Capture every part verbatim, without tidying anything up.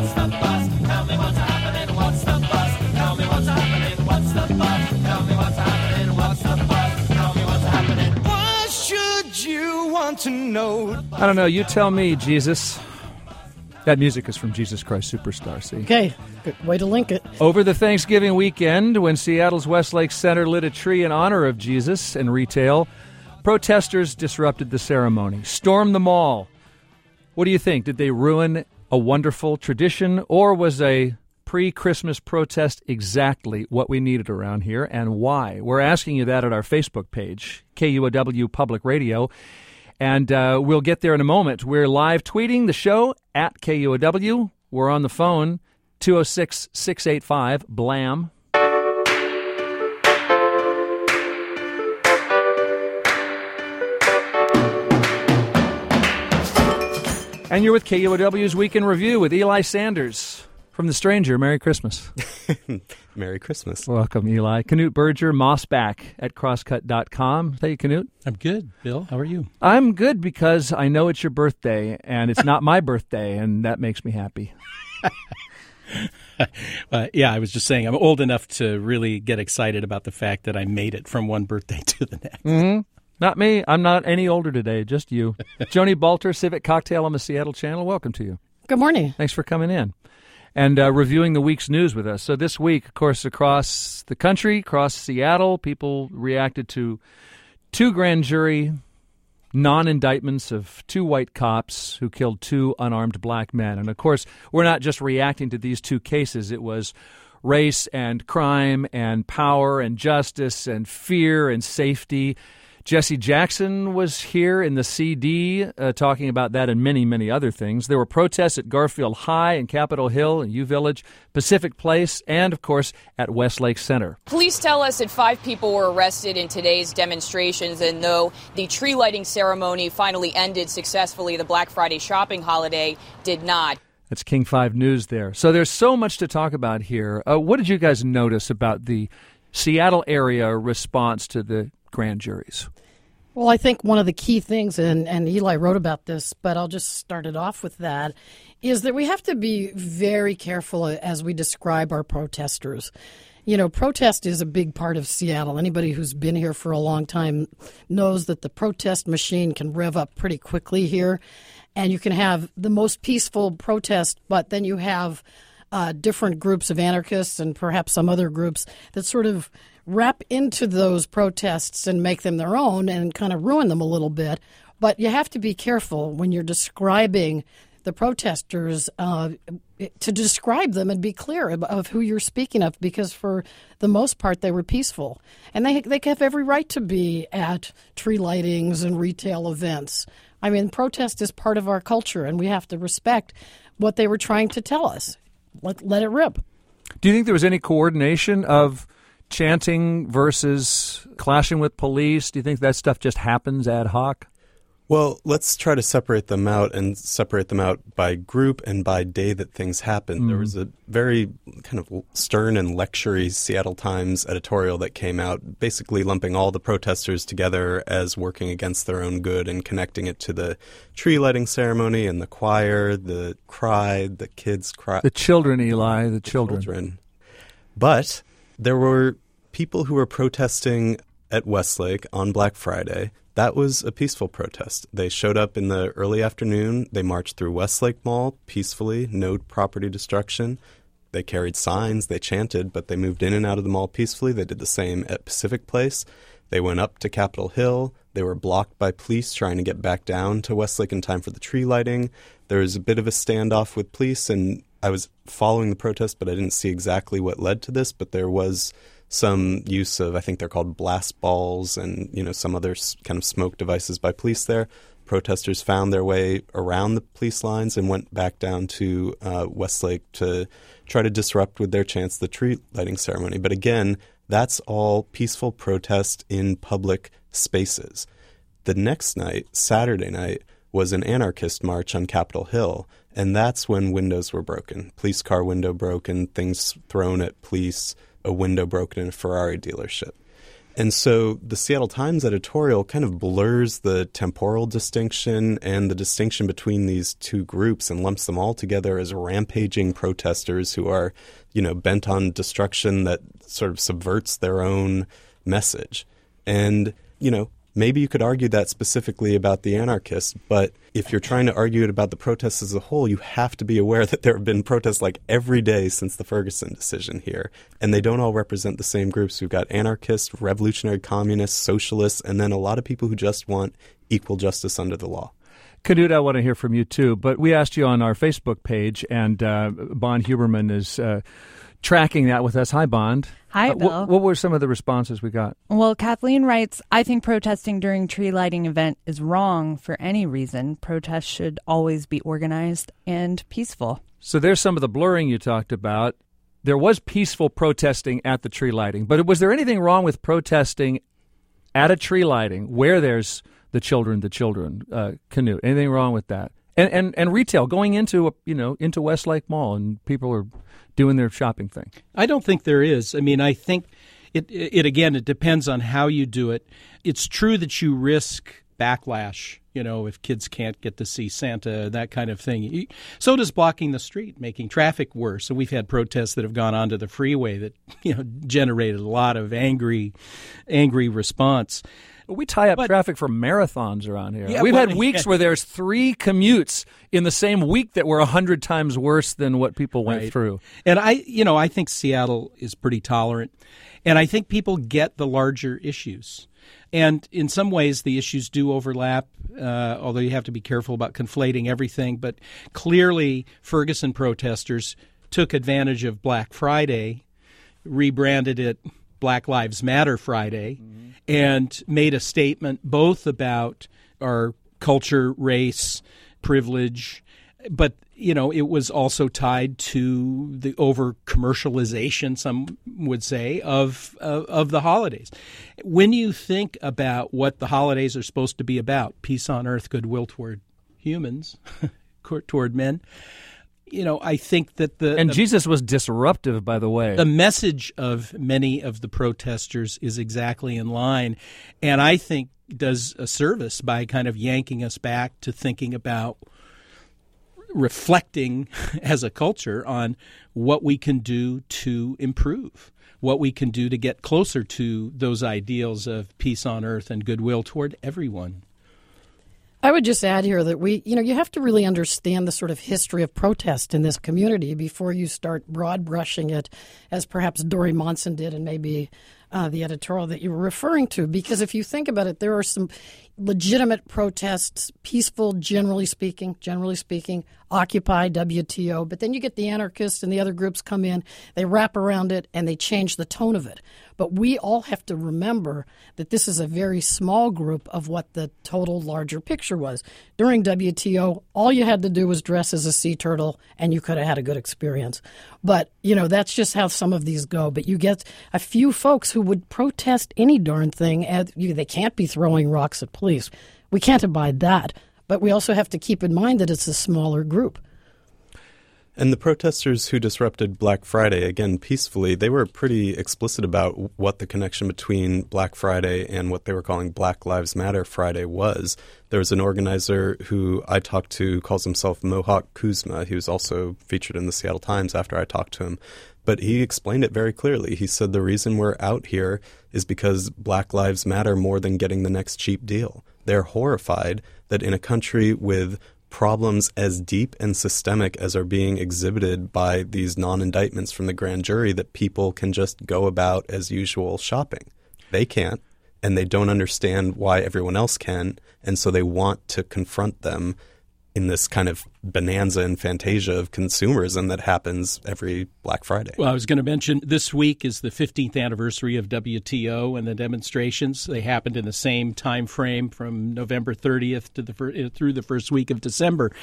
what's the buzz? Tell me what's happening, what's the buzz? Tell me what's happening, what's the buzz? Tell me what's happening, what's the buzz? Tell me what's happening. Why should you want to know? I don't know, you tell me, Jesus. That music is from Jesus Christ Superstar, see? Okay, good way to link it. Over the Thanksgiving weekend, when Seattle's Westlake Center lit a tree in honor of Jesus in retail, protesters disrupted the ceremony, stormed the mall. What do you think? Did they ruin a wonderful tradition, or was a pre-Christmas protest exactly what we needed around here, and why? We're asking you that at our Facebook page, K U O W Public Radio. And uh, we'll get there in a moment. We're live tweeting the show at K U O W. We're on the phone, two oh six, six eight five, BLAM. And you're with K U O W's Week in Review with Eli Sanders. From The Stranger, Merry Christmas. Merry Christmas. Welcome, Eli. Knut Berger, Mossback at crosscut dot com. Hey, Knut. I'm good, Bill. How are you? I'm good because I know it's your birthday, and it's not my birthday, and that makes me happy. uh, yeah, I was just saying I'm old enough to really get excited about the fact that I made it from one birthday to the next. Mm-hmm. Not me. I'm not any older today, just you. Joni Balter, Civic Cocktail on the Seattle Channel. Welcome to you. Good morning. Thanks for coming in and uh, reviewing the week's news with us. So this week, of course, across the country, across Seattle, people reacted to two grand jury non-indictments of two white cops who killed two unarmed black men. And, of course, we're not just reacting to these two cases. It was race and crime and power and justice and fear and safety. Jesse Jackson was here in the C D uh, talking about that and many, many other things. There were protests at Garfield High and Capitol Hill and U Village, Pacific Place, and, of course, at Westlake Center. Police tell us that five people were arrested in today's demonstrations, and though the tree lighting ceremony finally ended successfully, the Black Friday shopping holiday did not. That's King five News there. So there's so much to talk about here. Uh, what did you guys notice about the Seattle area response to the grand juries? Well, I think one of the key things, and, and Eli wrote about this, but I'll just start it off with that, is that we have to be very careful as we describe our protesters. You know, protest is a big part of Seattle. Anybody who's been here for a long time knows that the protest machine can rev up pretty quickly here, and you can have the most peaceful protest, but then you have uh, different groups of anarchists and perhaps some other groups that sort of wrap into those protests and make them their own and kind of ruin them a little bit. But you have to be careful when you're describing the protesters uh, to describe them and be clear of, of who you're speaking of, because for the most part they were peaceful. And they, they have every right to be at tree lightings and retail events. I mean, protest is part of our culture, and we have to respect what they were trying to tell us. Let, let it rip. Do you think there was any coordination of chanting versus clashing with police? Do you think that stuff just happens ad hoc? Well, let's try to separate them out and separate them out by group and by day that things happened. Mm. There was a very kind of stern and lectury Seattle Times editorial that came out basically lumping all the protesters together as working against their own good and connecting it to the tree lighting ceremony and the choir, the cry, the kids cry. The children, Eli, the children. The children. But there were people who were protesting at Westlake on Black Friday. That was a peaceful protest. They showed up in the early afternoon. They marched through Westlake Mall peacefully, no property destruction. They carried signs, they chanted, but they moved in and out of the mall peacefully. They did the same at Pacific Place. They went up to Capitol Hill. They were blocked by police trying to get back down to Westlake in time for the tree lighting. There was a bit of a standoff with police, and I was following the protest, but I didn't see exactly what led to this, but there was some use of, I think they're called blast balls and, you know, some other kind of smoke devices by police there. Protesters found their way around the police lines and went back down to uh, Westlake to try to disrupt with their chants the tree lighting ceremony. But again, that's all peaceful protest in public spaces. The next night, Saturday night, was an anarchist march on Capitol Hill, and that's when windows were broken. Police car window broken, things thrown at police, a window broken in a Ferrari dealership. And so the Seattle Times editorial kind of blurs the temporal distinction and the distinction between these two groups and lumps them all together as rampaging protesters who are, you know, bent on destruction that sort of subverts their own message. And, you know, maybe you could argue that specifically about the anarchists, but if you're trying to argue it about the protests as a whole, you have to be aware that there have been protests like every day since the Ferguson decision here. And they don't all represent the same groups. We've got anarchists, revolutionary communists, socialists, and then a lot of people who just want equal justice under the law. Knut, I want to hear from you too, but we asked you on our Facebook page, and uh, Bond Huberman is uh, tracking that with us. Hi, Bond. Hi, uh, Bill. What, what were some of the responses we got? Well, Kathleen writes, I think protesting during tree lighting event is wrong for any reason. Protests should always be organized and peaceful. So there's some of the blurring you talked about. There was peaceful protesting at the tree lighting, but was there anything wrong with protesting at a tree lighting where there's the children, the children, uh, Knut? Anything wrong with that? And and and retail, going into a, you know into Westlake Mall, and people are doing their shopping thing. I don't think there is. I mean, I think it, it again, it depends on how you do it. It's true that you risk backlash, you know, if kids can't get to see Santa, that kind of thing. So does blocking the street, making traffic worse. So we've had protests that have gone onto the freeway that, you know, generated a lot of angry, angry response. We tie up But, traffic for marathons around here. Yeah, We've well, had weeks yeah. where there's three commutes in the same week that were a hundred times worse than what people went Right. through. And I, you know, I think Seattle is pretty tolerant, and I think people get the larger issues. And in some ways, the issues do overlap, uh, although you have to be careful about conflating everything. But clearly, Ferguson protesters took advantage of Black Friday, rebranded it Black Lives Matter Friday, mm-hmm. and made a statement both about our culture, race, privilege, but, you know, it was also tied to the over-commercialization, some would say, of, of of the holidays. When you think about what the holidays are supposed to be about, peace on earth, goodwill toward humans, toward men, you know, I think that the... And the, Jesus was disruptive, by the way. The message of many of the protesters is exactly in line, and I think does a service by kind of yanking us back to thinking about reflecting as a culture on what we can do to improve, what we can do to get closer to those ideals of peace on earth and goodwill toward everyone. I would just add here that we, you know, you have to really understand the sort of history of protest in this community before you start broad brushing it, as perhaps Dory Monson did, and maybe uh, the editorial that you were referring to. Because if you think about it, there are some legitimate protests, peaceful, generally speaking, generally speaking, Occupy, W T O. But then you get the anarchists and the other groups come in, they wrap around it, and they change the tone of it. But we all have to remember that this is a very small group of what the total larger picture was. During W T O, all you had to do was dress as a sea turtle, and you could have had a good experience. But, you know, that's just how some of these go. But you get a few folks who would protest any darn thing. And you, they can't be throwing rocks at police. We can't abide that. But we also have to keep in mind that it's a smaller group. And the protesters who disrupted Black Friday, again, peacefully, they were pretty explicit about what the connection between Black Friday and what they were calling Black Lives Matter Friday was. There was an organizer who I talked to who calls himself Mohawk Kuzma. He was also featured in the Seattle Times after I talked to him. But he explained it very clearly. He said the reason we're out here is because Black lives matter more than getting the next cheap deal. They're horrified that in a country with problems as deep and systemic as are being exhibited by these non-indictments from the grand jury, that people can just go about as usual shopping. They can't, and they don't understand why everyone else can, and so they want to confront them in this kind of bonanza and fantasia of consumerism that happens every Black Friday. Well, I was going to mention this week is the fifteenth anniversary of W T O and the demonstrations. They happened in the same time frame from November thirtieth to the fir- through the first week of December.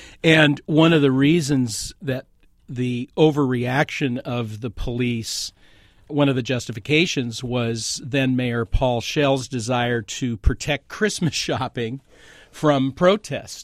And one of the reasons that the overreaction of the police, one of the justifications was then Mayor Paul Schell's desire to protect Christmas shopping from protest.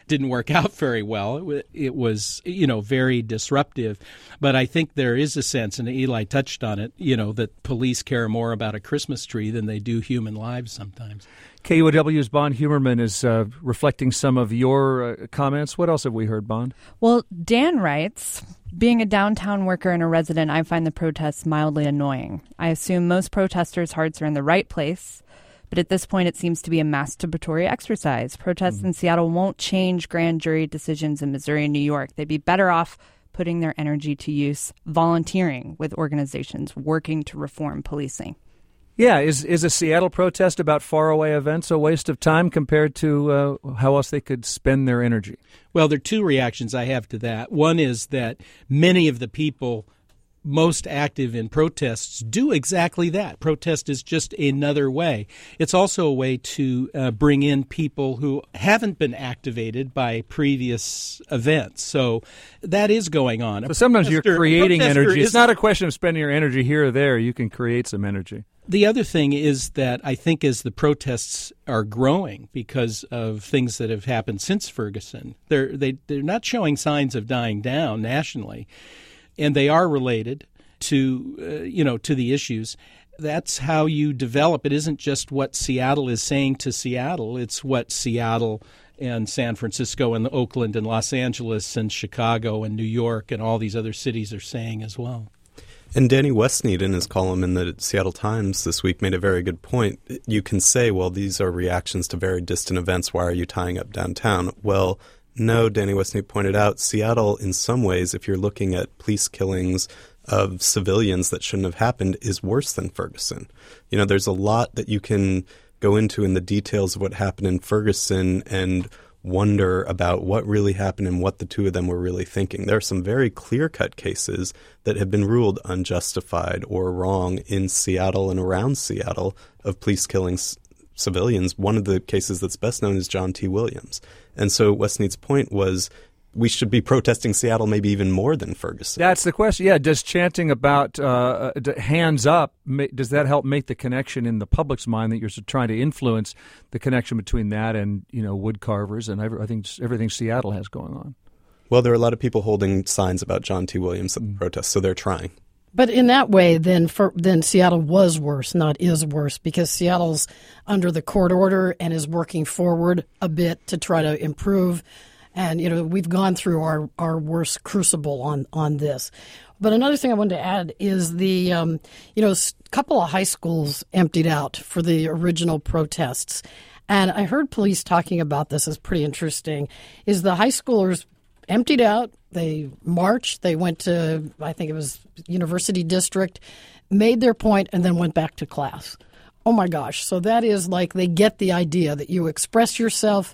didn't work out very well. It, it was, you know, very disruptive. But I think there is a sense, and Eli touched on it, you know, that police care more about a Christmas tree than they do human lives sometimes. K U O W's Bond Huberman is uh, reflecting some of your uh, comments. What else have we heard, Bond? Well, Dan writes, being a downtown worker and a resident, I find the protests mildly annoying. I assume most protesters' hearts are in the right place, but at this point it seems to be a masturbatory exercise. Protests mm-hmm. in Seattle won't change grand jury decisions in Missouri and New York. They'd be better off putting their energy to use volunteering with organizations working to reform policing. Yeah, is is a Seattle protest about faraway events a waste of time compared to uh, how else they could spend their energy? Well, there are two reactions I have to that. One is that many of the people most active in protests do exactly that. Protest is just another way. It's also a way to uh, bring in people who haven't been activated by previous events. So that is going on. So sometimes you're creating energy. It's is, not a question of spending your energy here or there. You can create some energy. The other thing is that I think as the protests are growing because of things that have happened since Ferguson, they're, they, they're not showing signs of dying down nationally. And they are related to, uh, you know, to the issues. That's how you develop. It isn't just what Seattle is saying to Seattle. It's what Seattle and San Francisco and Oakland and Los Angeles and Chicago and New York and all these other cities are saying as well. And Danny Westneat, in his column in the Seattle Times this week, made a very good point. You can say, well, these are reactions to very distant events. Why are you tying up downtown? Well, no, Danny Westneat pointed out, Seattle, in some ways, if you're looking at police killings of civilians that shouldn't have happened, is worse than Ferguson. You know, there's a lot that you can go into in the details of what happened in Ferguson and wonder about what really happened and what the two of them were really thinking. There are some very clear-cut cases that have been ruled unjustified or wrong in Seattle and around Seattle of police killings civilians. One of the cases that's best known is John T. Williams. And so Westneat's point was we should be protesting Seattle maybe even more than Ferguson. That's the question. Yeah, does chanting about uh, hands up, does that help make the connection in the public's mind that you're trying to influence the connection between that and, you know, wood carvers and every, I think everything Seattle has going on? Well, there are a lot of people holding signs about John T. Williams at the mm. protest, so they're trying. But in that way, then for, then Seattle was worse, not is worse, because Seattle's under the court order and is working forward a bit to try to improve. And, you know, we've gone through our, our worst crucible on, on this. But another thing I wanted to add is the, um, you know, a couple of high schools emptied out for the original protests. And I heard police talking about this. It's pretty interesting, is the high schoolers emptied out. They marched. They went to, I think it was University District, made their point, and then went back to class. Oh, my gosh. So that is like they get the idea that you express yourself,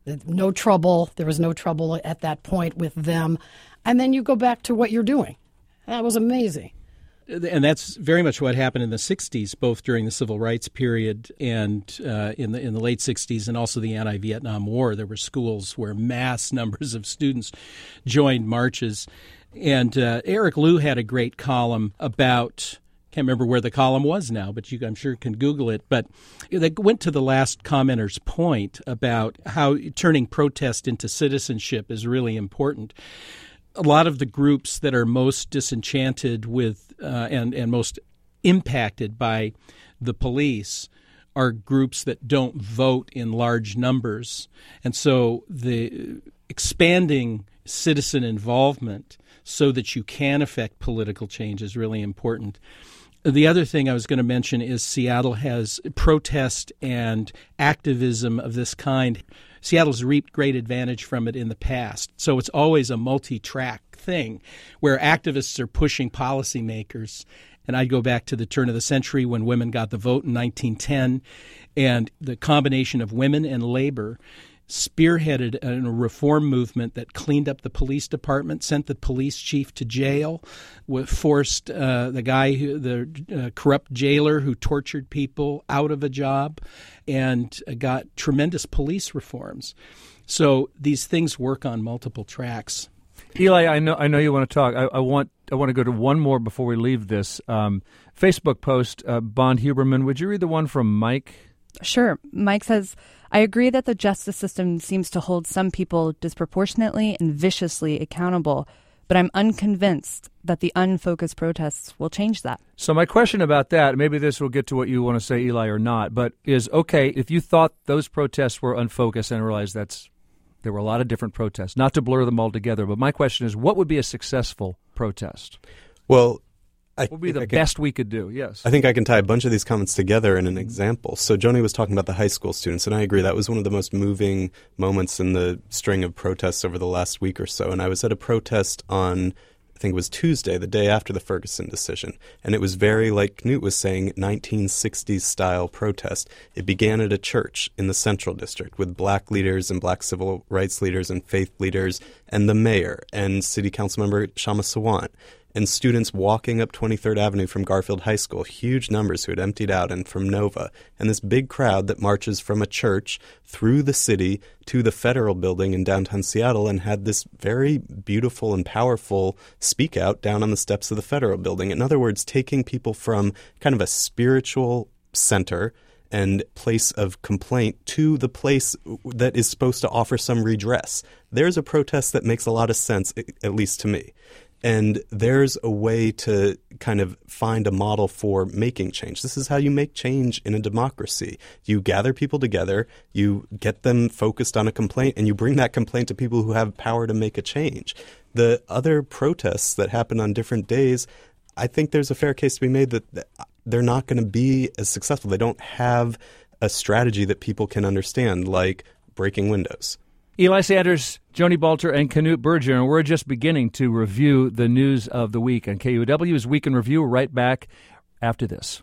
no trouble. There was no trouble at that point with them. And then you go back to what you're doing. That was amazing. And that's very much what happened in the sixties, both during the civil rights period and uh, in the in the late sixties, and also the anti-Vietnam War. There were schools where mass numbers of students joined marches. And uh, Eric Liu had a great column about, can't remember where the column was now, but you I'm sure can Google it. But they went to the last commenter's point about how turning protest into citizenship is really important. A lot of the groups that are most disenchanted with uh, and, and most impacted by the police are groups that don't vote in large numbers. And so the expanding citizen involvement so that you can affect political change is really important. The other thing I was going to mention is Seattle has protest and activism of this kind. Seattle's reaped great advantage from it in the past. So it's always a multi-track thing where activists are pushing policymakers. And I'd go back to the turn of the century when women got the vote in nineteen ten, and the combination of women and labor spearheaded a reform movement that cleaned up the police department, sent the police chief to jail, forced uh, the guy, who, the uh, corrupt jailer who tortured people out of a job, and got tremendous police reforms. So these things work on multiple tracks. Eli, I know I know you want to talk. I, I want I want to go to one more before we leave this. Um, Facebook post, uh, Bond Huberman. Would you read the one from Mike? Sure. Mike says, I agree that the justice system seems to hold some people disproportionately and viciously accountable, but I'm unconvinced that the unfocused protests will change that. So my question about that, maybe this will get to what you want to say, Eli, or not, but is, okay, if you thought those protests were unfocused and realized that's there were a lot of different protests, not to blur them all together, but my question is, what would be a successful protest? Well, I What would be the I can, best we could do? Yes. I think I can tie a bunch of these comments together in an example. So Joni was talking about the high school students, and I agree that was one of the most moving moments in the string of protests over the last week or so. And I was at a protest on, I think it was Tuesday, the day after the Ferguson decision. And it was very, like Knut was saying, nineteen sixties style protest. It began at a church in the Central District with black leaders and black civil rights leaders and faith leaders and the mayor and city council member Shama Sawant. And students walking up twenty-third Avenue from Garfield High School, huge numbers who had emptied out, and from Nova, and this big crowd that marches from a church through the city to the Federal Building in downtown Seattle, and had this very beautiful and powerful speak out down on the steps of the Federal Building. In other words, taking people from kind of a spiritual center and place of complaint to the place that is supposed to offer some redress. There's a protest that makes a lot of sense, at least to me. And there's a way to kind of find a model for making change. This is how you make change in a democracy. You gather people together, you get them focused on a complaint, and you bring that complaint to people who have power to make a change. The other protests that happen on different days, I think there's a fair case to be made that they're not going to be as successful. They don't have a strategy that people can understand, like breaking windows. Eli Sanders, Joni Balter, and Knut Berger, and we're just beginning to review the news of the week on K U W's Week in Review. We're right back after this.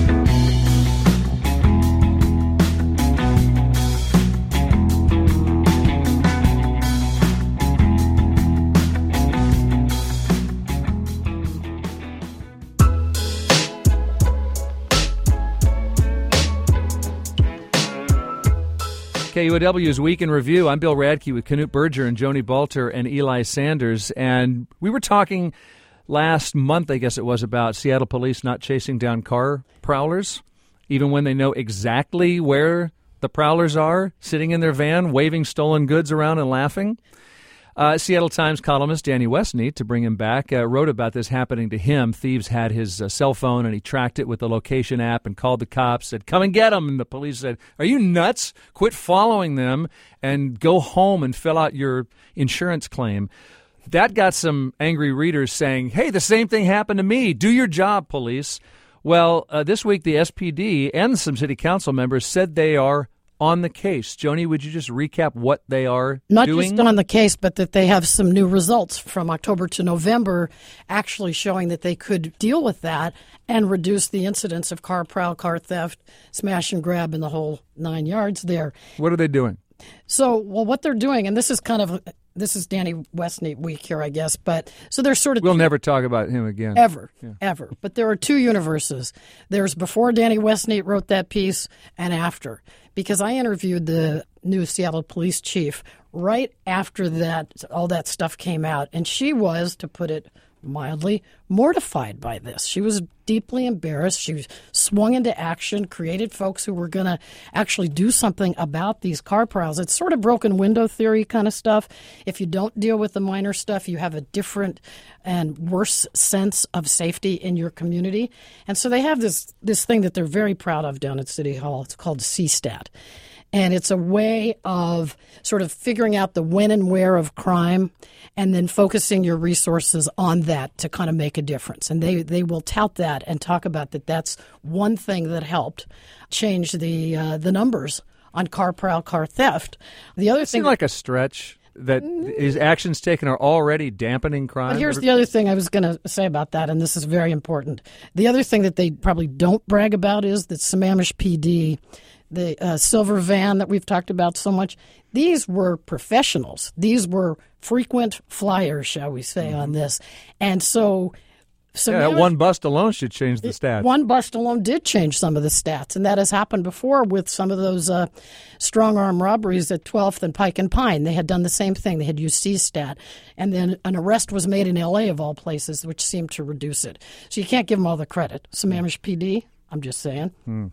K U W's Week in Review. I'm Bill Radke with Knut Berger and Joni Balter and Eli Sanders. And we were talking last month, I guess it was, about Seattle police not chasing down car prowlers, even when they know exactly where the prowlers are, sitting in their van, waving stolen goods around and laughing. Uh, Seattle Times columnist Danny Westneat, to bring him back, uh, wrote about this happening to him. Thieves had his uh, cell phone, and he tracked it with the location app and called the cops, said, come and get him. And the police said, are you nuts? Quit following them and go home and fill out your insurance claim. That got some angry readers saying, hey, the same thing happened to me. Do your job, police. Well, uh, this week the S P D and some city council members said they are on the case. Joni, would you just recap what they are Not doing? Not just on the case, but that they have some new results from October to November actually showing that they could deal with that and reduce the incidence of car prowl, car theft, smash and grab, and the whole nine yards there. What are they doing? So, well, what they're doing, and this is kind of, this is Danny Westneat week here, I guess, but so there's sort of... We'll two, never talk about him again. Ever, yeah. ever. But there are two universes. There's before Danny Westneat wrote that piece and after. Because I interviewed the new Seattle police chief right after that, all that stuff came out. And she was, to put it mildly, mortified by this. She was deeply embarrassed. She swung into action, created folks who were going to actually do something about these car prowls. It's sort of broken window theory kind of stuff. If you don't deal with the minor stuff, you have a different and worse sense of safety in your community. And so they have this, this thing that they're very proud of down at City Hall. It's called C STAT. And it's a way of sort of figuring out the when and where of crime and then focusing your resources on that to kind of make a difference. And they, they will tout that and talk about that that's one thing that helped change the uh, the numbers on car prowl, car theft. The other it thing... Seems like a stretch that his actions taken are already dampening crime. But here's the other thing I was going to say about that, and this is very important. The other thing that they probably don't brag about is that Sammamish P D... the uh, silver van that we've talked about so much, these were professionals. These were frequent flyers, shall we say, mm-hmm. on this. And so... so yeah, that one bust alone should change the stats. One bust alone did change some of the stats, and that has happened before with some of those uh, strong-arm robberies at twelfth and Pike and Pine. They had done the same thing. They had used C STAT, and then an arrest was made in L A, of all places, which seemed to reduce it. So you can't give them all the credit. Sammamish P D, I'm just saying. Mm.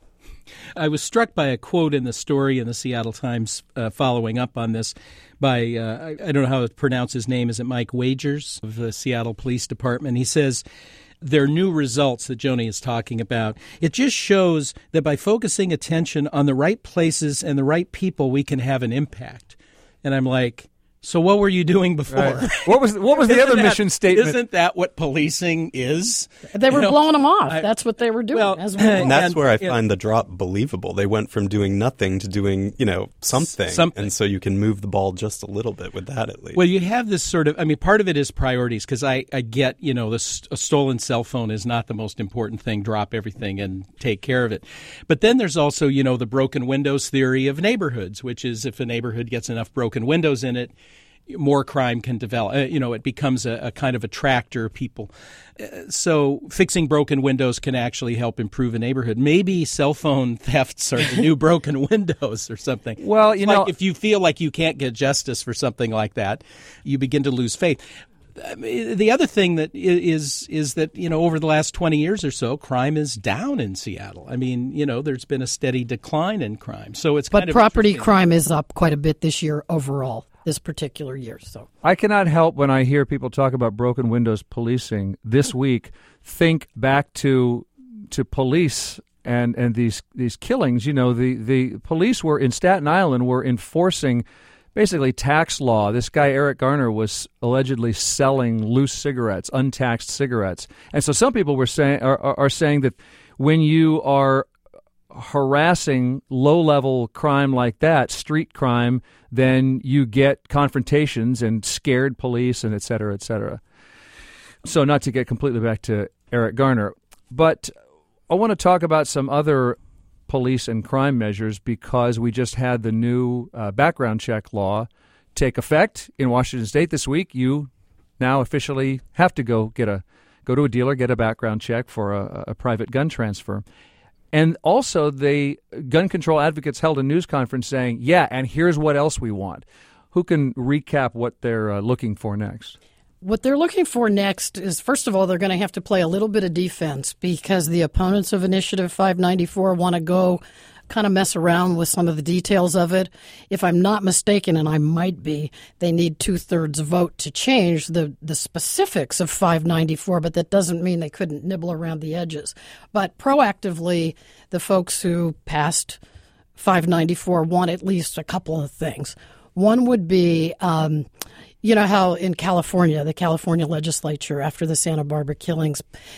I was struck by a quote in the story in the Seattle Times uh, following up on this by, uh, I, I don't know how to pronounce his name, is it Mike Wagers of the Seattle Police Department? He says, their new results that Joni is talking about, it just shows that by focusing attention on the right places and the right people, we can have an impact. And I'm like, so what were you doing before? Right. What was what was the other that, mission statement? Isn't that what policing is? They were You know, blowing them off. I- That's what they were doing. Well, as well. And that's And- where I and- find the drop believable. They went from doing nothing to doing, you know, something. Something. And so you can move the ball just a little bit with that at least. Well, you have this sort of, I mean, part of it is priorities because I, I get, you know, this, a stolen cell phone is not the most important thing. Drop everything and take care of it. But then there's also, you know, the broken windows theory of neighborhoods, which is if a neighborhood gets enough broken windows in it, more crime can develop. Uh, you know, it becomes a, a kind of attractor of people. Uh, so fixing broken windows can actually help improve a neighborhood. Maybe cell phone thefts are the new broken windows or something. Well, you It's like know- if you feel like you can't get justice for something like that, you begin to lose faith. I mean, the other thing that is is that, you know, over the last twenty years or so, crime is down in Seattle. I mean, you know, there's been a steady decline in crime. So it's But kind of property interesting. crime is up quite a bit this year overall, this particular year. So I cannot help when I hear people talk about broken windows policing this week think back to to police and, and these these killings. You know, the, the police were in Staten Island were enforcing basically tax law. This guy Eric Garner was allegedly selling loose cigarettes, untaxed cigarettes, and so some people were saying are, are, are saying that when you are harassing low-level crime like that, street crime, then you get confrontations and scared police and et cetera, et cetera. So not to get completely back to Eric Garner, but I want to talk about some other police and crime measures because we just had the new uh, background check law take effect in Washington State this week. You now officially have to go get a go to a dealer, get a background check for a, a private gun transfer. And also, the gun control advocates held a news conference saying, yeah, and here's what else we want. Who can recap what they're uh, looking for next? what they're looking for next is, first of all, they're going to have to play a little bit of defense because the opponents of Initiative five ninety-four want to go kind of mess around with some of the details of it. If I'm not mistaken, and I might be, they need two-thirds vote to change the, the specifics of five ninety-four, but that doesn't mean they couldn't nibble around the edges. But proactively, the folks who passed five ninety-four want at least a couple of things. One would be, um, you know how in California, the California legislature, after the Santa Barbara killings,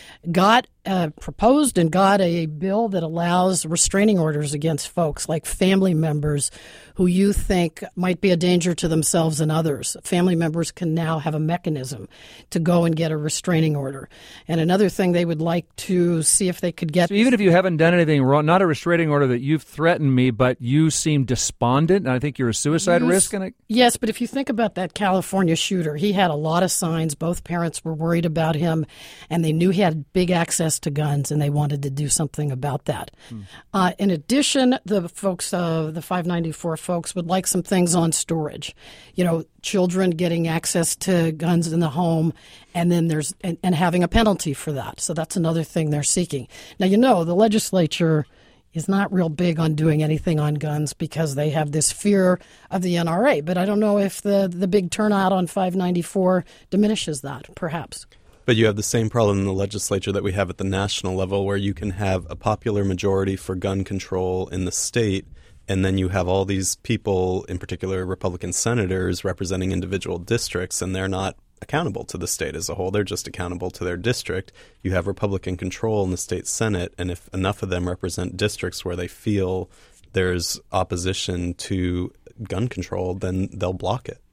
got uh, proposed and got a bill that allows restraining orders against folks like family members who you think might be a danger to themselves and others. Family members can now have a mechanism to go and get a restraining order. And another thing they would like to see if they could get... So even if you haven't done anything wrong, not a restraining order that you've threatened me, but you seem despondent, and I think you're a suicide You risk. And I... Yes, but if you think about that California shooter, he had a lot of signs. Both parents were worried about him, and they knew he had big access to guns, and they wanted to do something about that. Hmm. Uh, in addition, the folks, uh, the five ninety-four folks, would like some things on storage. You know, children getting access to guns in the home, and then there's and, and having a penalty for that. So that's another thing they're seeking. Now, you know, the legislature is not real big on doing anything on guns because they have this fear of the N R A. But I don't know if the, the big turnout on five ninety-four diminishes that, perhaps. But you have the same problem in the legislature that we have at the national level, where you can have a popular majority for gun control in the state, and then you have all these people, in particular Republican senators, representing individual districts, and they're not accountable to the state as a whole. They're just accountable to their district. You have Republican control in the state Senate, and if enough of them represent districts where they feel there's opposition to gun control, then they'll block it.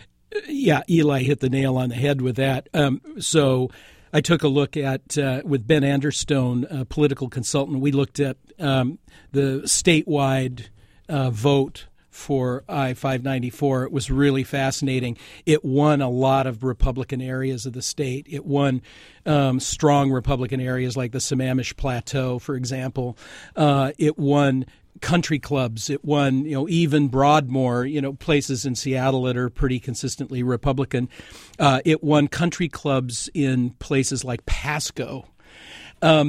Yeah, Eli hit the nail on the head with that. Um, so I took a look at, uh, with Ben Anderstone, a political consultant, we looked at um, the statewide uh, vote for I five ninety-four. It was really fascinating. It won a lot of Republican areas of the state. It won um, strong Republican areas like the Sammamish Plateau, for example. Uh, it won country clubs. It won, you know, even Broadmoor, you know, places in Seattle that are pretty consistently Republican. Uh, it won country clubs in places like Pasco. Um,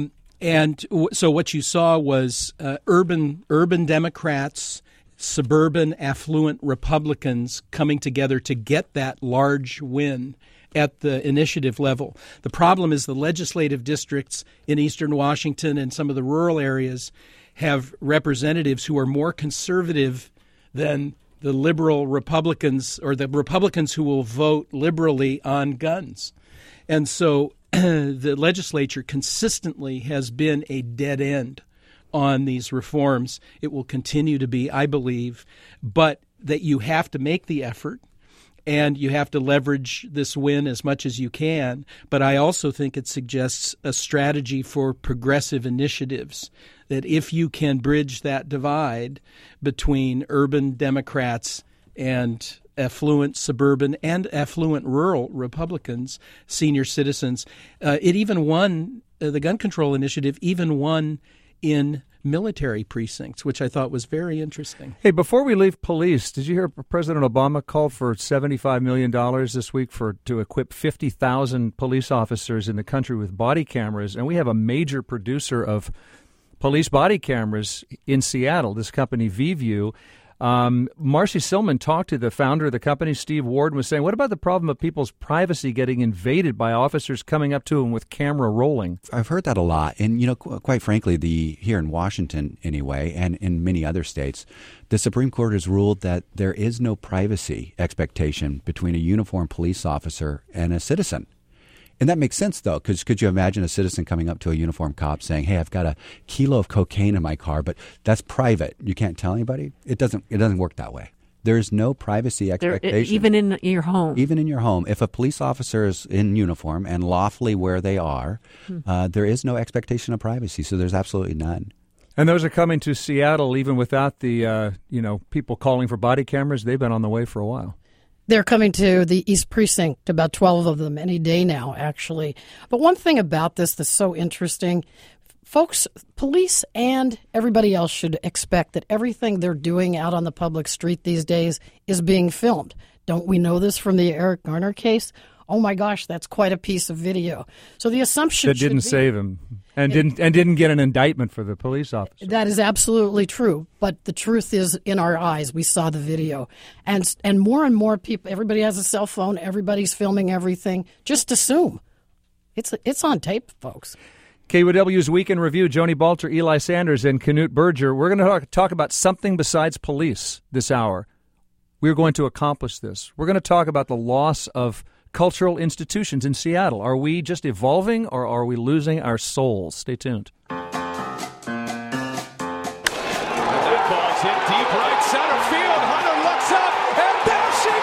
And w- so what you saw was uh, urban urban Democrats, suburban affluent Republicans coming together to get that large win at the initiative level. The problem is the legislative districts in eastern Washington and some of the rural areas have representatives who are more conservative than the liberal Republicans or the Republicans who will vote liberally on guns. And so the legislature consistently has been a dead end on these reforms. It will continue to be, I believe, but that you have to make the effort and you have to leverage this win as much as you can. But I also think it suggests a strategy for progressive initiatives, that if you can bridge that divide between urban Democrats and affluent suburban and affluent rural Republicans, senior citizens, uh, it even won, uh, the gun control initiative even won in military precincts, which I thought was very interesting. Hey, before we leave police, did you hear President Obama called for seventy-five million dollars this week for to equip fifty thousand police officers in the country with body cameras? And we have a major producer of police body cameras in Seattle, this company, ViewView. Um, Marcy Silman talked to the founder of the company, Steve Ward, and was saying, what about the problem of people's privacy getting invaded by officers coming up to them with camera rolling? I've heard that a lot. And, you know, qu- quite frankly, the here in Washington anyway, and in many other states, the Supreme Court has ruled that there is no privacy expectation between a uniformed police officer and a citizen. And that makes sense, though, because could you imagine a citizen coming up to a uniformed cop saying, hey, I've got a kilo of cocaine in my car, but that's private. You can't tell anybody? It doesn't It doesn't work that way. There's no privacy expectation. There, even in your home. Even in your home. If a police officer is in uniform and lawfully where they are, hmm. uh, there is no expectation of privacy, so there's absolutely none. And those are coming to Seattle even without the, uh, you know, people calling for body cameras. They've been on the way for a while. They're coming to the East Precinct, about twelve of them any day now, actually. But one thing about this that's so interesting, folks, police and everybody else should expect that everything they're doing out on the public street these days is being filmed. Don't we know this from the Eric Garner case? Oh my gosh, that's quite a piece of video. So the assumption that didn't should be, save him and it, didn't and didn't get an indictment for the police officer. That is absolutely true. But the truth is, in our eyes, we saw the video, and and more and more people. Everybody has a cell phone. Everybody's filming everything. Just assume it's it's on tape, folks. K W W's Weekend Review. Joni Balter, Eli Sanders, and Knut Berger. We're going to talk, talk about something besides police this hour. We're going to accomplish this. We're going to talk about the loss of cultural institutions in Seattle. Are we just evolving or are we losing our souls? Stay tuned. And that ball's hit deep right center field. Hunter looks up, and there she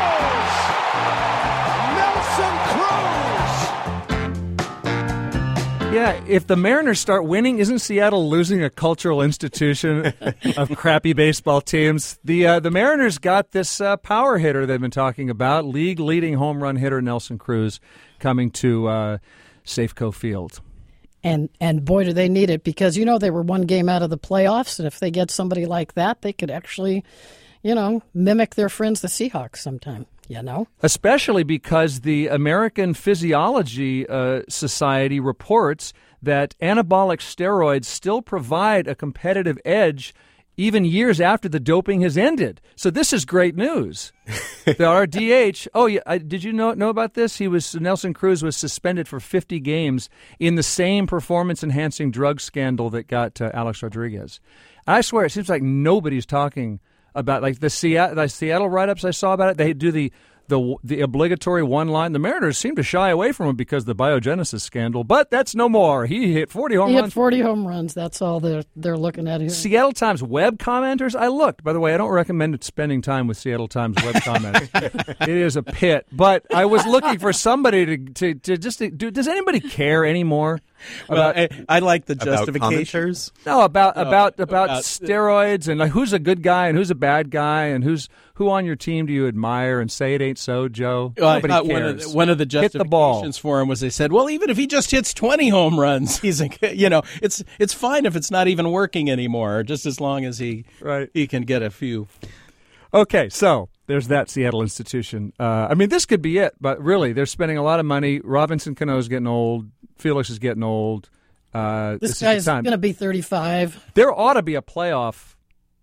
goes! Nelson Cruz! Yeah, if the Mariners start winning, isn't Seattle losing a cultural institution of crappy baseball teams? The uh, the Mariners got this uh, power hitter they've been talking about, league-leading home run hitter Nelson Cruz, coming to uh, Safeco Field. And and boy, do they need it, because, you know, they were one game out of the playoffs, and if they get somebody like that, they could actually, you know, mimic their friends, the Seahawks, sometime. You know? Especially because the American Physiology uh, Society reports that anabolic steroids still provide a competitive edge even years after the doping has ended. So this is great news. The R D H, oh, yeah, I, did you know know about this? He was Nelson Cruz was suspended for fifty games in the same performance-enhancing drug scandal that got uh, Alex Rodriguez. I swear, it seems like nobody's talking about, like, the Seattle, the Seattle write-ups I saw about it. They do the the the obligatory one line. The Mariners seem to shy away from him because of the biogenesis scandal, but that's no more. He hit forty home he runs. He hit forty home runs. That's all they're they're looking at here. Seattle Times web commenters. I looked. By the way, I don't recommend spending time with Seattle Times web commenters. It is a pit. But I was looking for somebody to to, to just to, do. Does anybody care anymore? About, well, I, I like the about justification. No, about no, about about, about steroids and like who's a good guy and who's a bad guy and who's who on your team do you admire, and say it ain't so, Joe. Well, Nobody cares. One of, the, one of the justifications Hit the ball. for him was they said, well, even if he just hits twenty home runs, he's a, you know, it's it's fine if it's not even working anymore, just as long as he right. he can get a few. Okay, so there's that Seattle institution. Uh, I mean, this could be it, but really, they're spending a lot of money. Robinson Cano's getting old. Felix is getting old. Uh, This, this is guy's the time. going to be thirty-five. There ought to be a playoff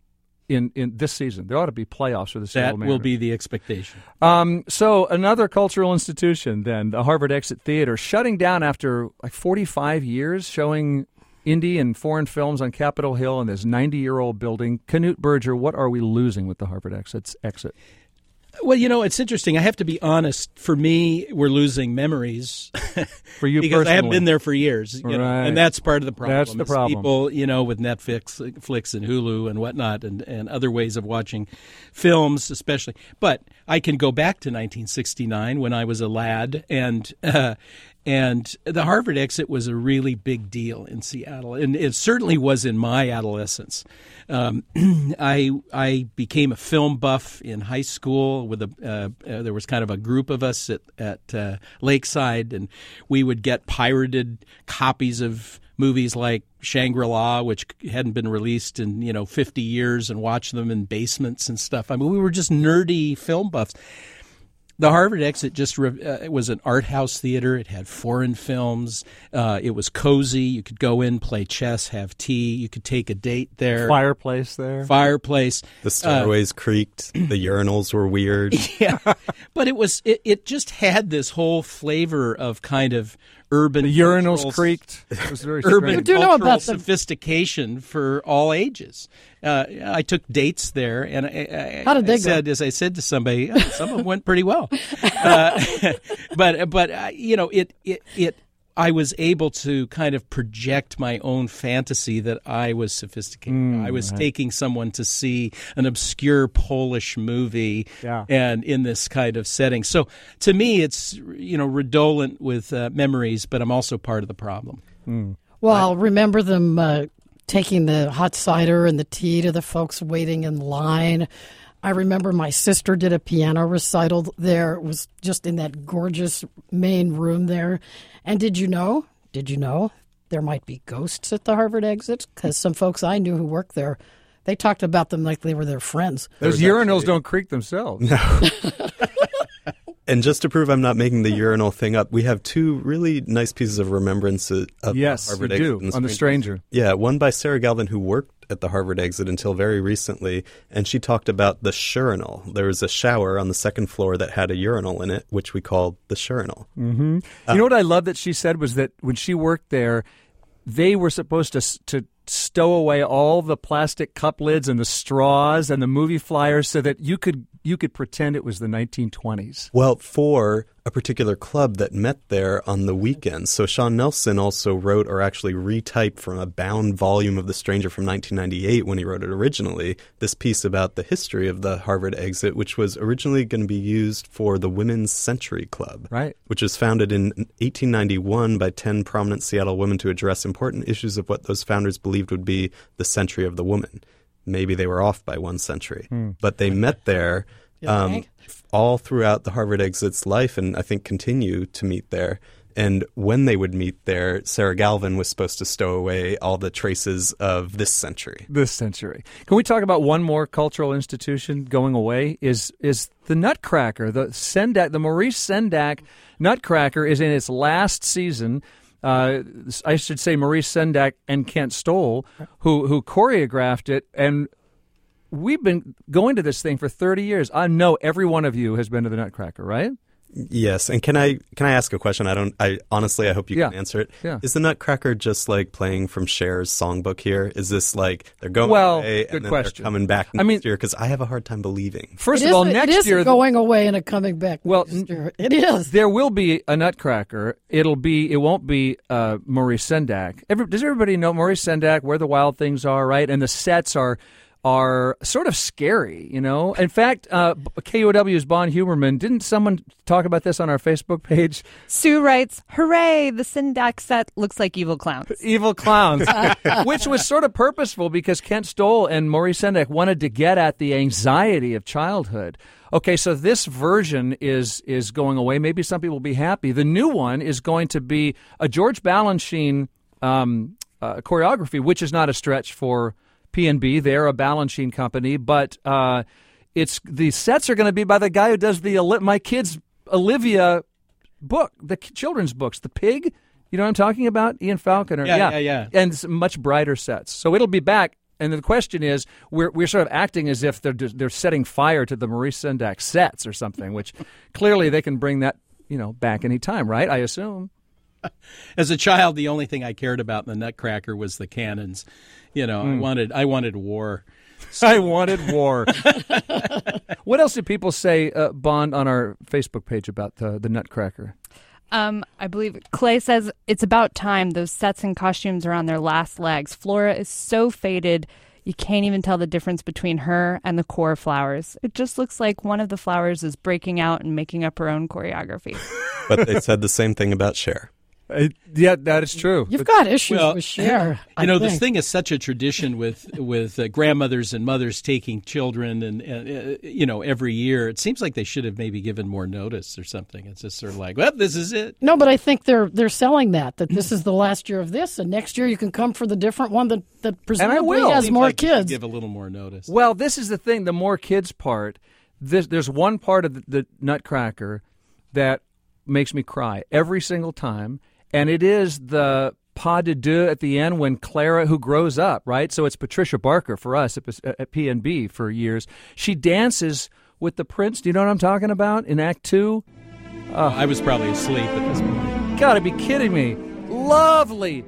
in, in this season. There ought to be playoffs for the Seattle That Mariners. will be the expectation. Um, so another cultural institution, then, the Harvard Exit Theater, shutting down after like forty-five years, showing indie and foreign films on Capitol Hill in this ninety-year-old building. Knut Berger, what are we losing with the Harvard Exit's exit? Well, you know, it's interesting. I have to be honest. For me, we're losing memories. For you because I haven't personally. been there for years, you know, Right. and that's part of the problem. That's the is problem. People, you know, with Netflix, Flicks, and Hulu and whatnot, and, and other ways of watching films, especially. But I can go back to nineteen sixty-nine when I was a lad, and uh, and the Harvard Exit was a really big deal in Seattle, and it certainly was in my adolescence. Um, I I became a film buff in high school. With a uh, uh, there was kind of a group of us at at uh, Lakeside, and we would get pirated copies of movies like Shangri-La, which hadn't been released in you know fifty years, and watch them in basements and stuff. I mean, we were just nerdy film buffs. The Harvard Exit just uh, it was an art house theater. It had foreign films. Uh, it was cozy. You could go in, play chess, have tea. You could take a date there. Fireplace there. Fireplace. The stairways uh, creaked. The urinals were weird. Yeah, but it was it, it just had this whole flavor of kind of urban. The urinals cultural, creaked. It was very urban strange. do know cultural about them. sophistication for all ages. Uh, I took dates there, and I, I, How did they I go? said, as I said to somebody, "Oh, some of them went pretty well. Uh, but but uh, you know, it it it. I was able to kind of project my own fantasy that I was sophisticated. Mm, I was right. taking someone to see an obscure Polish movie, Yeah. and in this kind of setting. So to me, it's you know redolent with uh, memories, but I'm also part of the problem. Well, I'll remember them uh, taking the hot cider and the tea to the folks waiting in line. I remember my sister did a piano recital there. It was just in that gorgeous main room there. And did you know, did you know there might be ghosts at the Harvard Exit? Because some folks I knew who worked there, they talked about them like they were their friends. Those There was urinals actually- don't creak themselves. And just to prove I'm not making the urinal thing up, we have two really nice pieces of remembrance of Yes, the Harvard you Exit do, in on The Stranger. Yeah, one by Sarah Galvin, who worked at the Harvard Exit until very recently, and she talked about the urinal. There was a shower on the second floor that had a urinal in it, which we called the urinal. Mm-hmm. You know what I love that she said was that when she worked there, they were supposed to to stow away all the plastic cup lids and the straws and the movie flyers so that you could you could pretend it was the nineteen twenties. Well, for a particular club that met there on the weekends. So Sean Nelson also wrote or actually retyped from a bound volume of The Stranger from nineteen ninety-eight when he wrote it originally, this piece about the history of the Harvard Exit, which was originally going to be used for the Women's Century Club, Right. which was founded in eighteen ninety-one by ten prominent Seattle women to address important issues of what those founders believed would be the century of the woman. Maybe they were off by one century. Hmm. But they met there You um, think? all throughout the Harvard Exit's life, and I think continue to meet there. And when they would meet there, Sarah Galvin was supposed to stow away all the traces of this century. This century. Can we talk about one more cultural institution going away? Is is the Nutcracker, the Sendak, the Maurice Sendak Nutcracker is in its last season. Uh, I should say Maurice Sendak and Kent Stoll, who who choreographed it, and we've been going to this thing for thirty years. I know every one of you has been to the Nutcracker, right? Yes, and can I can I ask a question? I don't. I honestly, I hope you Yeah. can answer it. Yeah. Is the Nutcracker just like playing from Cher's songbook here? Is this like they're going Well, away good and then question. they're coming back next I mean- year? Because I have a hard time believing. First It of all, is- next it is year going away and a coming back. Well, next year. It is. there will be a Nutcracker. It'll be. It won't be uh, Maurice Sendak. Every, does everybody know Maurice Sendak? Where the Wild Things Are, right? And the sets are are sort of scary. You know. In fact, uh, K O W's Bon Huberman. Didn't someone talk about this on our Facebook page? Sue writes, "Hooray! The Syndax set looks like evil clowns." Evil clowns, which was sort of purposeful because Kent Stoll and Maurice Sendak wanted to get at the anxiety of childhood. Okay, so this version is is going away. Maybe some people will be happy. The new one is going to be a George Balanchine um, uh, choreography, which is not a stretch for P and B. They're a Balanchine company, but uh, it's the sets are going to be by the guy who does the Oli- my kids' Olivia book, the children's books, The Pig. You know what I'm talking about? Ian Falconer. Yeah, yeah, yeah. And some much brighter sets. So it'll be back. And the question is, we're we're sort of acting as if they're they're setting fire to the Maurice Sendak sets or something, which clearly they can bring that, you know, back any time, right? I assume. As a child, the only thing I cared about in the Nutcracker was the cannons. You know, mm. I wanted I wanted war. I wanted war. What else did people say, uh, Bond, on our Facebook page about the, the Nutcracker? Um, I believe Clay says it's about time. Those sets and costumes are on their last legs. Flora is so faded, you can't even tell the difference between her and the core flowers. It just looks like one of the flowers is breaking out and making up her own choreography. But they said the same thing about Cher. Uh, yeah, that is true. You've got issues well, with Cher. You know, I this think. thing is such a tradition with with uh, grandmothers and mothers taking children, and, and uh, you know, every year. It seems like they should have maybe given more notice or something. It's just sort of like, well, this is it. No, but I think they're they're selling that that this is the last year of this, and next year you can come for the different one that that presumably will. has Seems more like you should kids. give a little more notice. Well, this is the thing. The more kids part, this, there's one part of the, the Nutcracker that makes me cry every single time. And it is the pas de deux at the end when Clara, who grows up, right? So it's Patricia Barker for us at, at P N B for years. She dances with the prince. Do you know what I'm talking about in Act Two? Uh, I was probably asleep at this point. Gotta be kidding me. Lovely.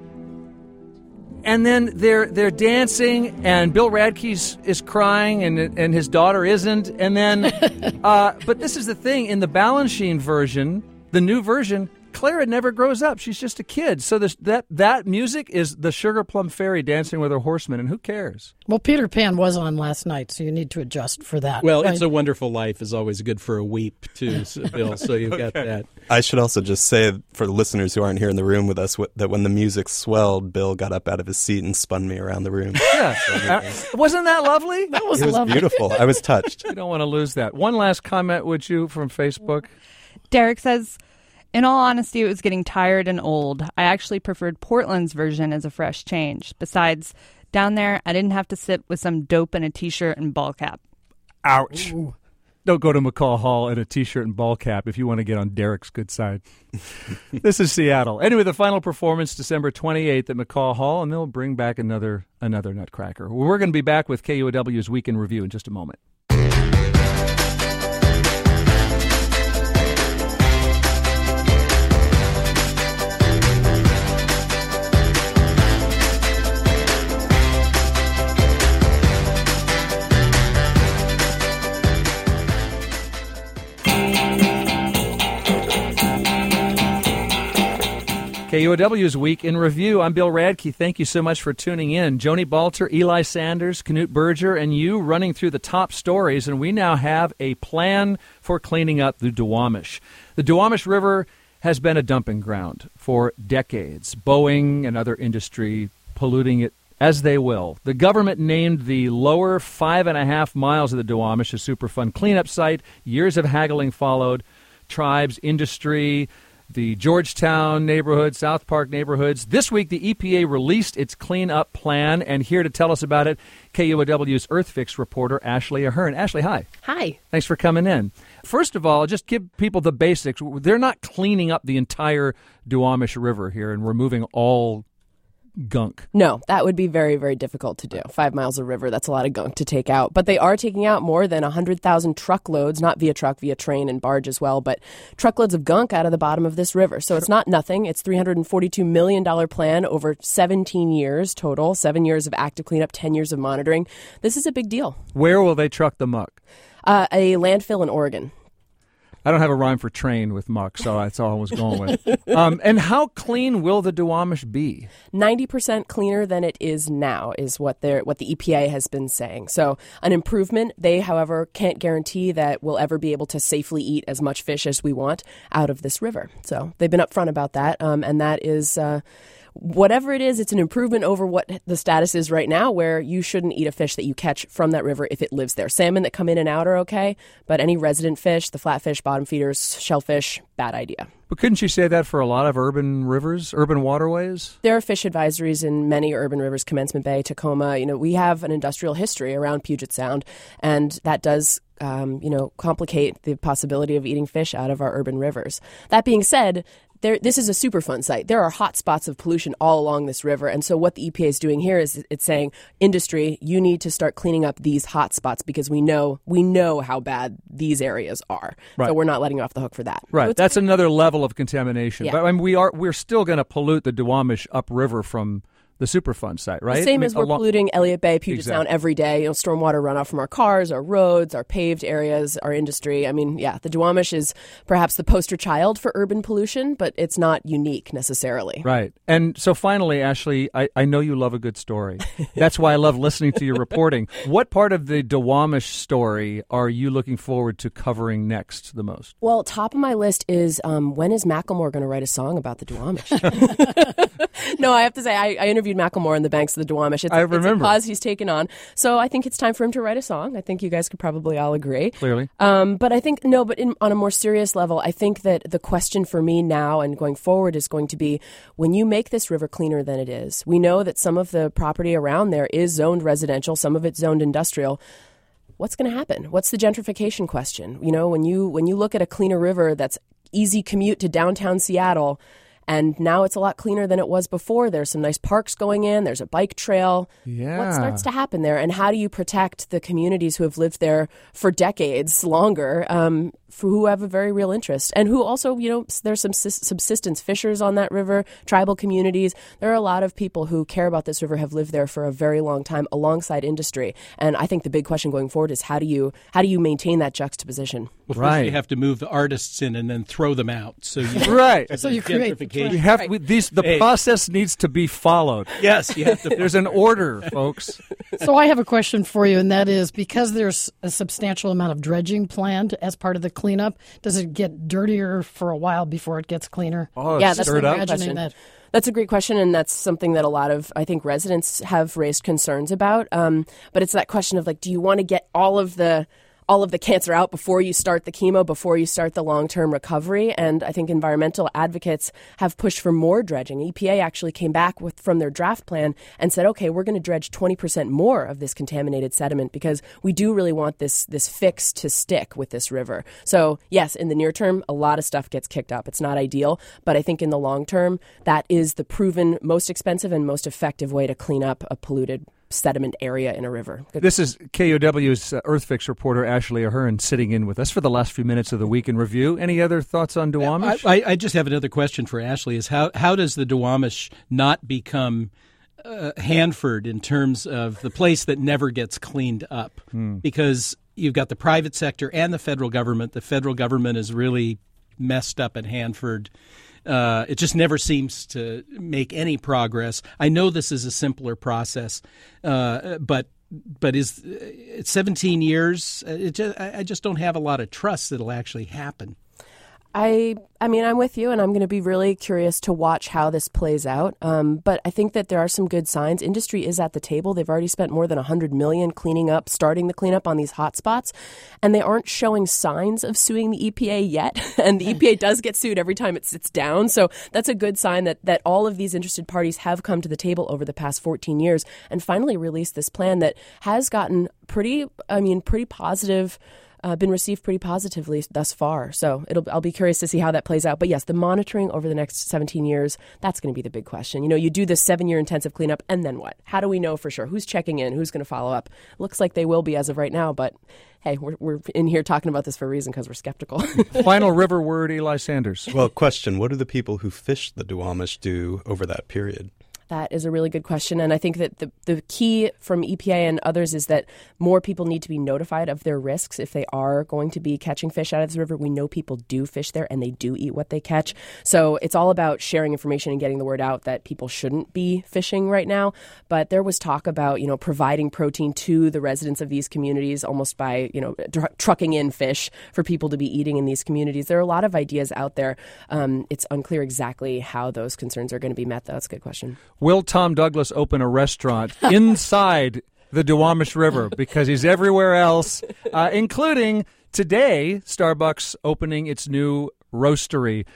And then they're they're dancing, and Bill Radke's is crying, and and his daughter isn't. And then, uh, but this is the thing, in the Balanchine version, the new version, Clara never grows up. She's just a kid. So this, that that music is the Sugar Plum Fairy dancing with her horsemen, and who cares? Well, Peter Pan was on last night, so you need to adjust for that. Well, right? It's a Wonderful Life is always good for a weep, too, so, Bill, so you've got Okay. that. I should also just say, for the listeners who aren't here in the room with us, wh- that when the music swelled, Bill got up out of his seat and spun me around the room. Yeah. Uh, wasn't that lovely? that was It was lovely. beautiful. I was touched. You don't want to lose that. One last comment, would you, from Facebook? Derek says, in all honesty, it was getting tired and old. I actually preferred Portland's version as a fresh change. Besides, down there, I didn't have to sit with some dope in a T-shirt and ball cap. Ouch. Ooh. Don't go to McCall Hall in a T-shirt and ball cap if you want to get on Derek's good side. This is Seattle. Anyway, the final performance, December twenty-eighth at McCall Hall, and they'll bring back another another Nutcracker. We're going to be back with K U O W's Weekend Review in just a moment. K U O W's Week in Review. I'm Bill Radke. Thank you so much for tuning in. Joni Balter, Eli Sanders, Knute Berger, and you running through the top stories, and we now have a plan for cleaning up the Duwamish. The Duwamish River has been a dumping ground for decades. Boeing and other industry polluting it as they will. The government named the lower five and a half miles of the Duwamish a Superfund cleanup site. Years of haggling followed. Tribes, industry, the Georgetown neighborhood, South Park neighborhoods. This week, the E P A released its cleanup plan, and here to tell us about it, K U O W's EarthFix reporter, Ashley Ahern. Ashley, hi. Hi. Thanks for coming in. First of all, just give people the basics. They're not cleaning up the entire Duwamish River here and removing all gunk. No, that would be very, very difficult to do. Five miles of river, that's a lot of gunk to take out. But they are taking out more than one hundred thousand truckloads, not via truck, via train and barge as well, but truckloads of gunk out of the bottom of this river. So it's not nothing. It's three hundred forty-two million dollars plan over seventeen years total, seven years of active cleanup, ten years of monitoring. This is a big deal. Where will they truck the muck? Uh, a landfill in Oregon. I don't have a rhyme for train with muck, so that's all I was going with. Um, and how clean will the Duwamish be? ninety percent cleaner than it is now is what they're, what the E P A has been saying. So an improvement. They, however, can't guarantee that we'll ever be able to safely eat as much fish as we want out of this river. So they've been upfront about that, um, and that is... Uh, Whatever it is, it's an improvement over what the status is right now, where you shouldn't eat a fish that you catch from that river if it lives there. Salmon that come in and out are okay, but any resident fish, the flatfish, bottom feeders, shellfish, bad idea. But couldn't you say that for a lot of urban rivers, urban waterways? There are fish advisories in many urban rivers, Commencement Bay, Tacoma. You know, we have an industrial history around Puget Sound, and that does Um, you know, complicate the possibility of eating fish out of our urban rivers. That being said, there, this is a Superfund site. There are hot spots of pollution all along this river. And so what the E P A is doing here is it's saying, industry, you need to start cleaning up these hot spots because we know we know how bad these areas are. Right. So we're not letting you off the hook for that. Right. So That's another level of contamination. Yeah. But I mean, we are, we're still going to pollute the Duwamish upriver from the Superfund site, right? The same I mean, as we're along- polluting Elliott Bay, Puget Exactly. Sound every day. You know, stormwater runoff from our cars, our roads, our paved areas, our industry. I mean, yeah, the Duwamish is perhaps the poster child for urban pollution, but it's not unique necessarily. Right. And so finally, Ashley, I, I know you love a good story. That's why I love listening to your reporting. What part of the Duwamish story are you looking forward to covering next the most? Well, top of my list is um, when is Macklemore going to write a song about the Duwamish? No, I have to say, I, I interviewed Macklemore on the banks of the Duwamish. It's, I it's remember. a cause he's taken on. So I think it's time for him to write a song. I think you guys could probably all agree. Clearly. Um, but I think, no, but in, on a more serious level, I think that the question for me now and going forward is going to be, when you make this river cleaner than it is, we know that some of the property around there is zoned residential, some of it's zoned industrial. What's going to happen? What's the gentrification question? You know, when you when you look at a cleaner river that's easy commute to downtown Seattle, and now it's a lot cleaner than it was before. There's some nice parks going in. There's a bike trail. Yeah. What starts to happen there? And how do you protect the communities who have lived there for decades longer, um, for who have a very real interest? And who also, you know, there's some sus- subsistence fishers on that river, tribal communities. There are a lot of people who care about this river, have lived there for a very long time alongside industry. And I think the big question going forward is how do you how do you maintain that juxtaposition? Well, first Right. you have to move the artists in and then throw them out. So you Right. So you create the gentrification. We have we, these. The Hey. process needs to be followed. Yes, you have to. There's an order, folks. So I have a question for you, and that is, because there's a substantial amount of dredging planned as part of the cleanup, does it get dirtier for a while before it gets cleaner? Oh, Yeah, it's that's stirred the up. question. Imagining that. That's a great question, and that's something that a lot of, I think, residents have raised concerns about. Um, but it's that question of, like, do you want to get all of the all of the cancer out before you start the chemo, before you start the long-term recovery? And I think environmental advocates have pushed for more dredging. E P A actually came back with from their draft plan and said, okay, we're going to dredge twenty percent more of this contaminated sediment because we do really want this this fix to stick with this river. So yes, in the near term, a lot of stuff gets kicked up. It's not ideal, but I think in the long term, that is the proven most expensive and most effective way to clean up a polluted sediment area in a river. Good. This is K O W's uh, Earthfix reporter Ashley Ahern sitting in with us for the last few minutes of the Week in Review. Any other thoughts on Duwamish? I, I, I just have another question for Ashley: Is how how does the Duwamish not become uh, Hanford in terms of the place that never gets cleaned up? Hmm. Because you've got the private sector and the federal government. The federal government is really messed up at Hanford. Uh, it just never seems to make any progress. I know this is a simpler process, uh, but but is it's seventeen years. It just, I just don't have a lot of trust that it'll actually happen. I I mean, I'm with you, and I'm going to be really curious to watch how this plays out. Um, but I think that there are some good signs. Industry is at the table. They've already spent more than one hundred million dollars cleaning up, starting the cleanup on these hot spots, and they aren't showing signs of suing the E P A yet. And the E P A does get sued every time it sits down. So that's a good sign that, that all of these interested parties have come to the table over the past fourteen years and finally released this plan that has gotten pretty, I mean, pretty positive Uh, been received pretty positively thus far. So it'll, I'll be curious to see how that plays out. But yes, the monitoring over the next seventeen years, that's going to be the big question. You know, you do this seven-year intensive cleanup, and then what? How do we know for sure? Who's checking in? Who's going to follow up? Looks like they will be as of right now, but hey, we're, we're in here talking about this for a reason because we're skeptical. Final river word, Eli Sanders. Well, question, what do the people who fish the Duwamish do over that period? That is a really good question. And I think that the, the key from E P A and others is that more people need to be notified of their risks if they are going to be catching fish out of this river. We know people do fish there and they do eat what they catch. So it's all about sharing information and getting the word out that people shouldn't be fishing right now. But there was talk about, you know, providing protein to the residents of these communities almost by, you know, tr- trucking in fish for people to be eating in these communities. There are a lot of ideas out there. Um, it's unclear exactly how those concerns are going to be met, though. That's a good question. Will Tom Douglas open a restaurant inside the Duwamish River? Because he's everywhere else, uh, including today, Starbucks opening its new roastery.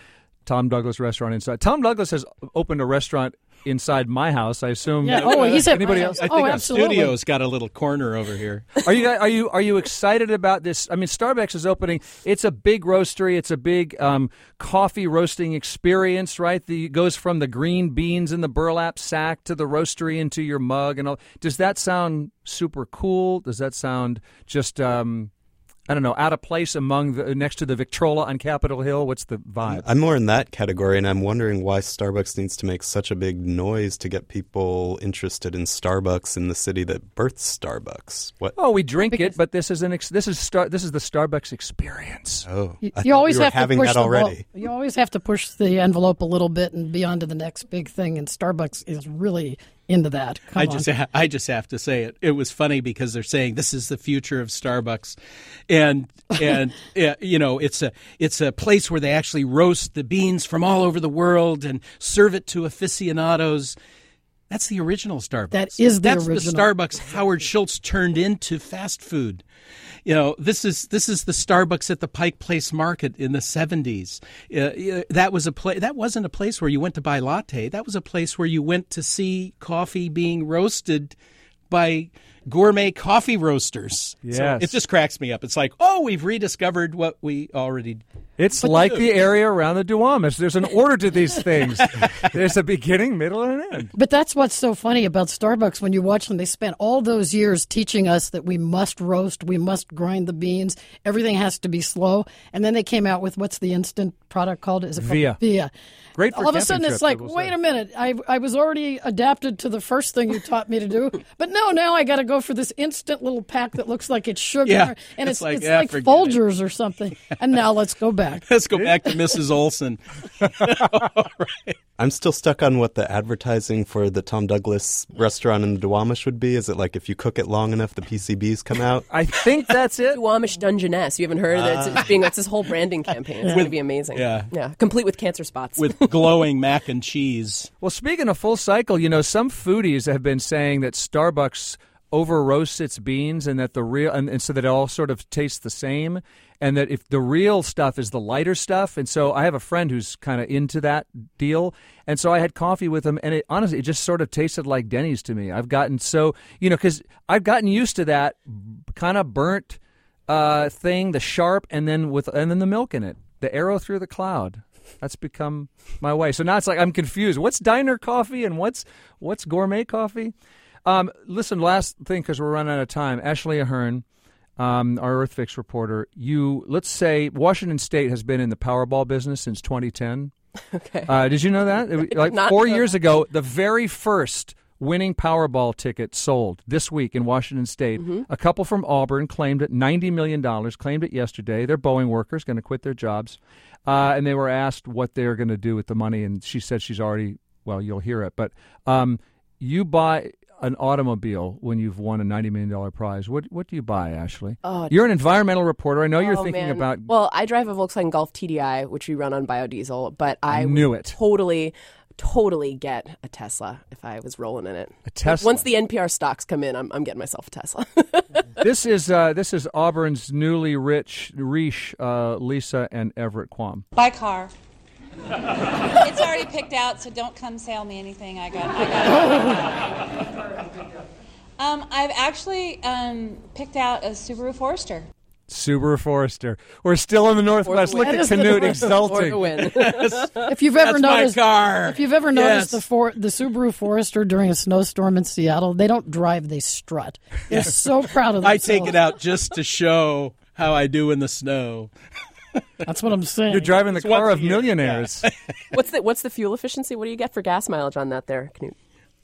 Tom Douglas restaurant inside. Tom Douglas has opened a restaurant inside my house. I assume. Yeah. Oh, he's at anybody my else? house. I think Oh, our absolutely. studio's got a little corner over here. Are you guys- are you are you excited about this? I mean, Starbucks is opening. It's a big roastery. It's a big um, coffee roasting experience, right? The it goes from the green beans in the burlap sack to the roastery into your mug and all. Does that sound super cool? Does that sound just um, I don't know, out of place among the next to the Victrola on Capitol Hill? What's the vibe? I'm more in that category, and I'm wondering why Starbucks needs to make such a big noise to get people interested in Starbucks in the city that birthed Starbucks. What? Oh, we drink Because- it, but this is an ex- this is star- this is the Starbucks experience. Oh, You, I you thought always we were have to having push that the already. ball- You always have to push the envelope a little bit and be on to the next big thing. And Starbucks is really into that. Come I on. just ha- I just have to say it. It was funny because they're saying this is the future of Starbucks, and and uh, you know it's a it's a place where they actually roast the beans from all over the world and serve it to aficionados. That's the original Starbucks. That is the That's original. the Starbucks Howard Schultz turned into fast food. You know, this is this is the Starbucks at the Pike Place Market in the seventies. Uh, uh, that was a pla- That wasn't a place where you went to buy latte. That was a place where you went to see coffee being roasted by gourmet coffee roasters. So Yes. it just cracks me up. It's like, oh, we've rediscovered what we already. It's like the area around the Duwamish. There's an order to these things. There's a beginning, middle, and an end. But that's what's so funny about Starbucks when you watch them. They spent all those years teaching us that we must roast, we must grind the beans, everything has to be slow. And then they came out with what's the instant product called? Is it called Via. Via. Great for all of a camping sudden, trips, it's I like, will wait say. a minute, I I was already adapted to the first thing you taught me to do, but no, now I got to go for this instant little pack that looks like it's sugar, Yeah, and it's it's like, it's yeah, like forget Folgers or something. And now let's go back. Let's go back to Missus Olson. I'm still stuck on what the advertising for the Tom Douglas restaurant in the Duwamish would be. Is it like if you cook it long enough, the P C Bs come out? I think that's it. Duwamish Dungeness. You haven't heard of it? It's, it's being that's this whole branding campaign. It's going to be amazing. yeah. yeah, complete with cancer spots. With glowing mac and cheese. Well, speaking of full cycle, you know, some foodies have been saying that Starbucks over roasts its beans and that the real and, and so that it all sort of tastes the same, and that if the real stuff is the lighter stuff. And so I have a friend who's kind of into that deal, and so I had coffee with him, and it honestly it just sort of tasted like Denny's to me. I've gotten so you know because I've gotten used to that kind of burnt uh, thing, the sharp, and then with and then the milk in it, the arrow through the cloud. That's become my way. So now it's like I'm confused. What's diner coffee and what's what's gourmet coffee? Um, listen, last thing because we're running out of time. Ashley Ahern, um, our EarthFix reporter. You let's say Washington State has been in the Powerball business since twenty ten. Okay. Uh, did you know that? It- like Not four know. years ago, the very first winning Powerball ticket sold this week in Washington State. A couple from Auburn claimed it, ninety million dollars, claimed it yesterday. They're Boeing workers, going to quit their jobs. Uh, and they were asked what they're going to do with the money, and she said she's already, well, you'll hear it. But um, you buy an automobile when you've won a ninety million dollars prize. What what do you buy, Ashley? Oh, You're an environmental reporter. I know you're Oh, thinking man. about Well, I drive a Volkswagen Golf T D I, which we run on biodiesel, but I, I knew would it. totally, totally get a Tesla if I was rolling in it. a Tesla. Once the N P R stocks come in, I'm, I'm getting myself a Tesla. This is uh, this is Auburn's newly rich Riche, uh, Lisa and Everett Quam. Buy car. It's already picked out, so don't come sell me anything. I got. I got. um, I've actually um, picked out a Subaru Forester. Subaru Forester. We're still in the Northwest. For the Look win. at That is the Canute North- For the exulting. win. If you've ever That's my noticed, car. if you've ever noticed Yes. the for, the Subaru Forester during a snowstorm in Seattle, they don't drive; they strut. They're so proud of I themselves. take it out just to show how I do in the snow. That's what I'm saying. You're driving the It's car once of a year, millionaires. What's the what's the fuel efficiency? What do you get for gas mileage on that there, Knut?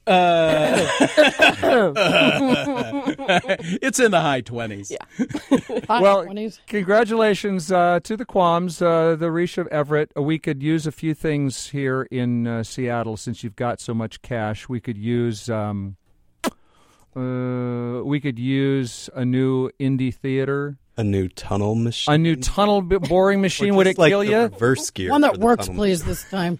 It's in the high twenties. Yeah. Hot Well, twenties. congratulations uh, to the Quams, uh, the Riche of Everett. We could use a few things here in uh, Seattle since you've got so much cash. We could use um, uh, we could use a new indie theater, A new tunnel machine. a new tunnel b- boring Or machine. Would it just like kill the you? reverse gear. One for that the works, tunnel please, this time.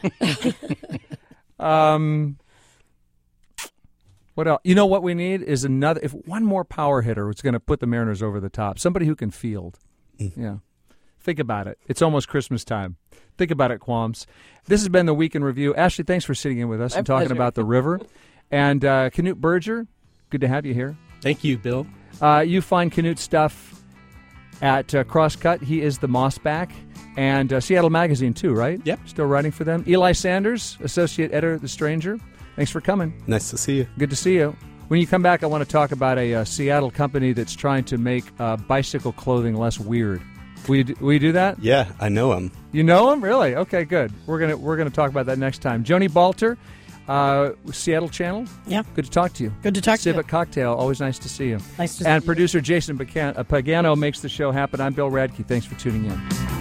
Um, what else? You know what we need is another. If one more power hitter was going to put the Mariners over the top, somebody who can field. Yeah, Think about it. It's almost Christmas time. Think about it, Qualms. This has been the Week in Review. Ashley, thanks for sitting in with us My and talking pleasure. about the river. And uh, Canute Berger, good to have you here. Thank you, Bill. Uh, you find Canute stuff at uh, Crosscut. He is the Mossback. And uh, Seattle Magazine, too, right? Yep. Still writing for them. Eli Sanders, Associate Editor of The Stranger. Thanks for coming. Nice to see you. Good to see you. When you come back, I want to talk about a uh, Seattle company that's trying to make uh, bicycle clothing less weird. Will you, do, will you do that? Yeah, I know him. You know him? Really? Okay, good. We're gonna we're gonna talk about that next time. Joni Balter, uh, Seattle Channel. Yeah. Good to talk to you. Good to talk to you. Civic Cocktail. Always nice to see you. Nice to see And you. producer Jason Pagan- uh, Pagano makes the show happen. I'm Bill Radke. Thanks for tuning in.